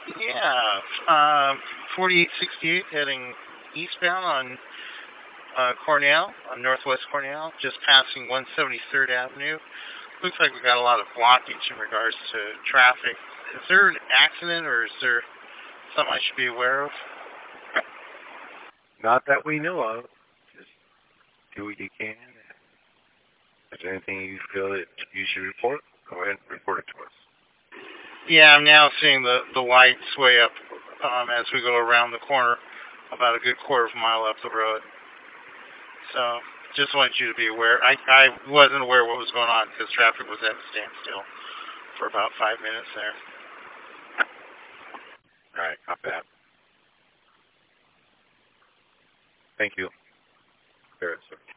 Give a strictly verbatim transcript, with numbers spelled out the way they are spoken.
Yeah, uh, forty-eight sixty-eight heading eastbound on uh, Cornell, on Northwest Cornell, just passing one seventy-third Avenue. Looks like we got a lot of blockage in regards to traffic. Is there an accident or is there something I should be aware of? Not that we know of. Just do what you can. If there's anything you feel that you should report, go ahead and report it to us. Yeah, I'm now seeing the, the lights way up um, as we go around the corner, about a good quarter of a mile up the road. So just want you to be aware. I, I wasn't aware what was going on because traffic was at a standstill for about five minutes there. All right, not bad. Thank you. There, sir.